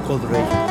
Gold Radio.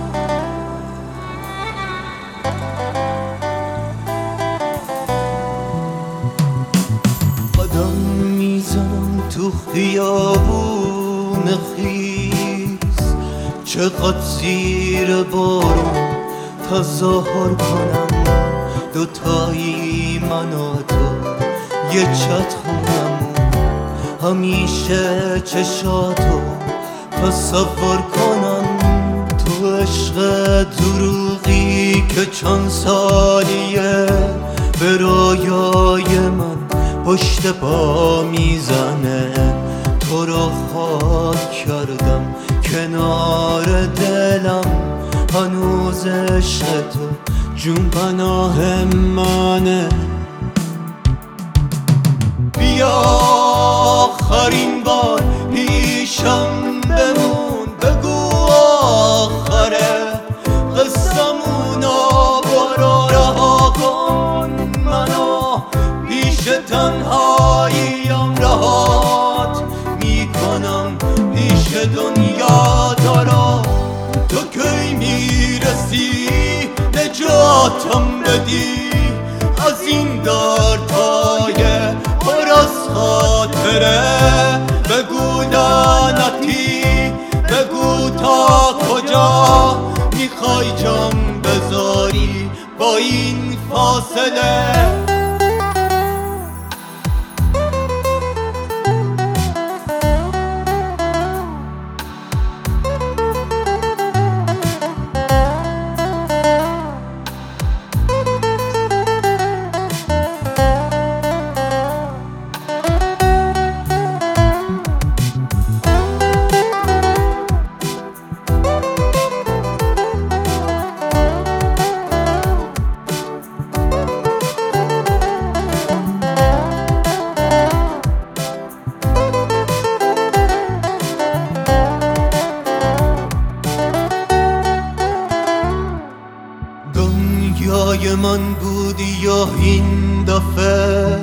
قدم میزنم تو خیابون خیس، چقدر زیر بارون تظاهر کنم، دوتایی من و تو یه چت خونمون، همیشه چشاتو تصور کنم. تو عشق دروغی که چند سالیه به رویای من پشت پا میزنه، تو رو خاک کردم کنار دلم، هنوز عشق تو جون پناه منه. بیا آخرین بار پیشم بمون، بگو آخره قصمونو، برو رها کن منو، پیش تنهاییم رهات میکنم، پیش دنیا دارا. تو کی میرسی نجاتم بدی از این دردهای پر از خاطره؟ بگو لعنتی، بگو تا کجا میخوای جام بذاری با این فاصله؟ دنیای من بودی یا این دفعه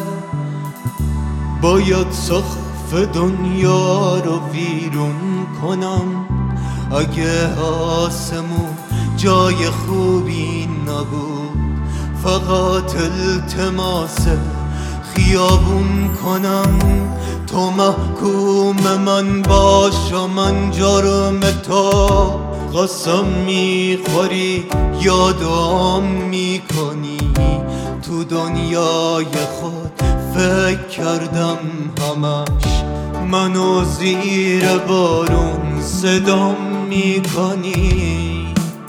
باید سقف دنیا رو ویرون کنم؟ اگه آسمون جای خوبی نبود، فقط التماس خیابون کنم. تو محکوم من باش و من جرم تو، قسم میخوری یادم میکنی. تو دنیای خود فکر کردم همش، منو زیر بارون صدام میکنی.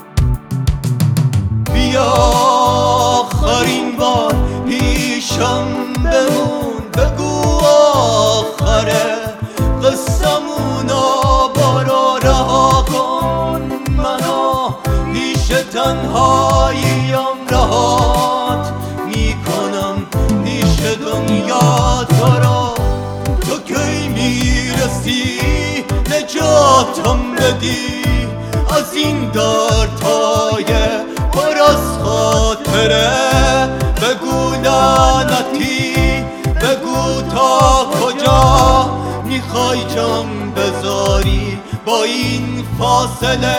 بیا آخرین بار پیشم بمون، بگو آخره قصمونو، برو رها کن منو، پیش تنهاییم رهات میکنم، پیش دنیا دارا. تو کی میرسی نجاتم بدی از این دردهای پر از خاطره؟ بگو لعنتی، بگو تا کجا میخوای جام بذاری با این فاصله؟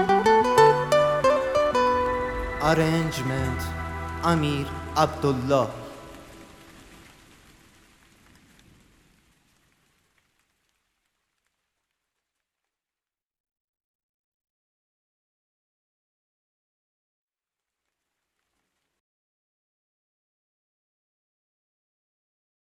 Arrangement Amir Abdullah.